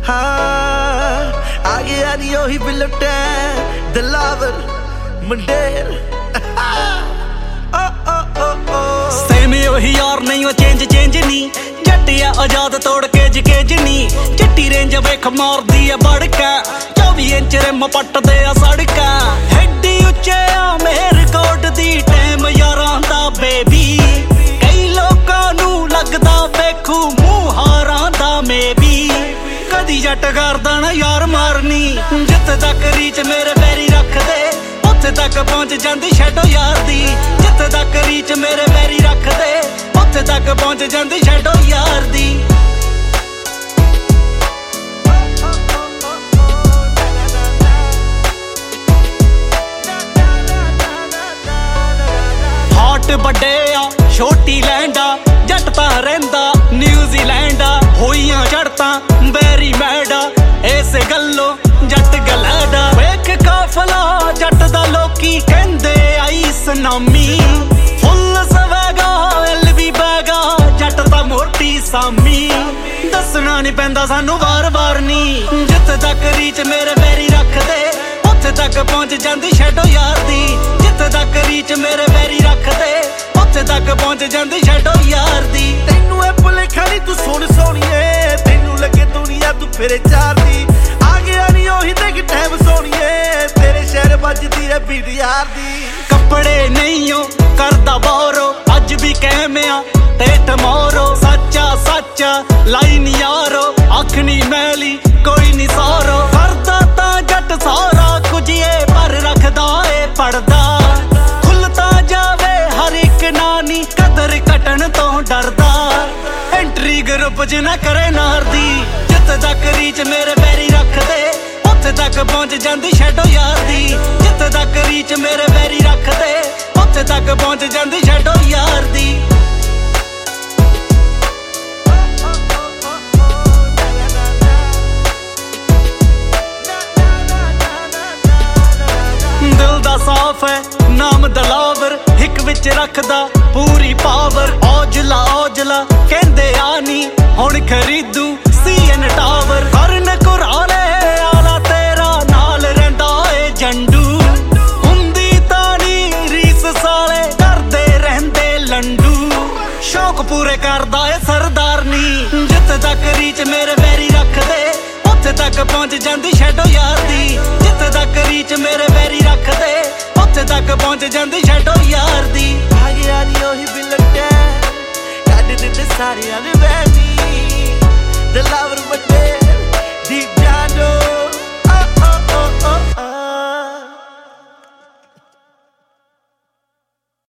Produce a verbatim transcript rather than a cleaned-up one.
हाँ आ गया नी ओही बिलटे दिलावर मंडेर सेम ओही यार नहीं वो चेंज चेंज नी जट्टिया आजाद तोड़ के जकेज नी चिट्टी रेंज वेख मार दी है बड़का चौबी इंच रिम पट दे सड़का हेडी उच्चे आ मेरे कोट दी टाइम यारां दा बेबी कई लोकां नू लगदा वेखू मूंह हारां दा मेबी कदी जट करदा ना यार मारनी जिथे तक रीच मेरे पैरी रख दे उत्थे तक पहुंच जांदी शैडो यार दी जिथे तक रीच मेरे पैरी रख दे उत्थे तक पहुंच जांदी शैडो यार दी हाट बड़े आ छोटी लैंडा जट तां रहिंदा न्यूजीलैंड होइयां चढ़तां बैरी मैडा इस गल्लों जट गलैडा वेख काफला जट दा लोकी कहंदे आई सुनामी फुल सवैगा एल भी बैगा जट दा मोटी सामी दसना नहीं पैंदा सानू वार वार नी जिथे तक रीच मेरे पैरी रख दे उत्थे तक पहुंच जांदी शैडो यार दी जिथे तक रीच मेरे पैरी रख दे उत्थे तक पहुंच जांदी शैडो यार दी तैनू ए भुलेखा नी तू सोहनी सोहणीए तैनू लगे दुनिया तू फिरे चार दी आ गया नी ओही देख टाइम सोहणीए तेरे शहर बजदी है बीट यार दी कपड़े नहीं हो करदा बोरो अज भी कहमिया ते टमोरो सच्चा सच्चा लाइन यारो अख नी मैली कोई नी सारो करदा तां जट सारा कुछ ये पर रखदा ए पड़दा खुलता जावे हर एक नानी कदर कटन तो डरदा एंट्री ग्रुप च ना करे नार दी जिथे तक रीच मेरे पैरी रख दे उत्थे तक पहुंच जांदी शैडो यार दी जिथे तक रीच मेरे पैरी रख दे उत्थे तक पहुंच जांदी शैडो यार दी दिल दा साफ है नाम दलावर हिक विच रखदा पूरी पावर औजला औजला कहंदे आनी हुण खरीदू सी एन टावर करन कुराले आला तेरा नाल रहिंदा ए जंडू हुंदी तानी रीस साले करदे रहिंदे लंडू शौक पूरे करदा ए सरदारनी जिथे तक रीच मेरे पैरी रख दे उत्थे तक पहुंच जांदी शैडो यार दी जिथे तक रीच मेरे पैरी रख दे उत्थे तक पहुंच जांदी शैडो यार दी आ गया नी ओही बिलटे कड दिते सारियां दे बैठी दिलावर मंडेर दी